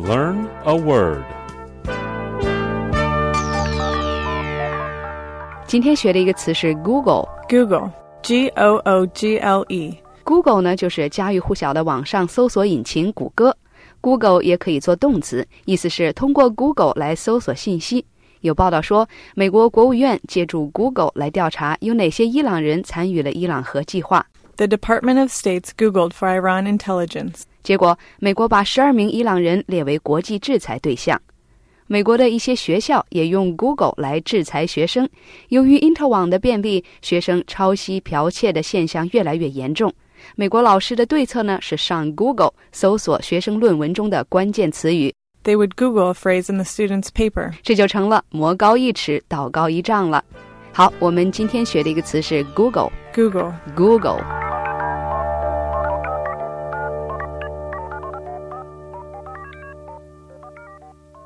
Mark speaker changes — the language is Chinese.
Speaker 1: Learn a word.
Speaker 2: 今天学的一个词是 Google.
Speaker 3: Google, Google.
Speaker 2: Google 呢，就是家喻户晓的网上搜索引擎谷歌。Google 也可以做动词，意思是通过 Google 来搜索信息。有报道说，美国国务院借助 Google 来调查有哪些伊朗人参与了伊朗核计划。
Speaker 3: The Department of State's Googled for Iran intelligence.
Speaker 2: 结果，美国把12名伊朗人列为国际制裁对象。美国的一些学校也用 Google 来制裁学生。由于因特网的便利，学生抄袭剽窃的现象越来越严重。美国老师的对策呢，是上 Google 搜索学生论文中的关键词语。
Speaker 3: They would Google a phrase in the student's paper.
Speaker 2: 这就成了魔高一尺，道高一丈了。好，我们今天学的一个词是 Google.
Speaker 3: Google.
Speaker 2: Google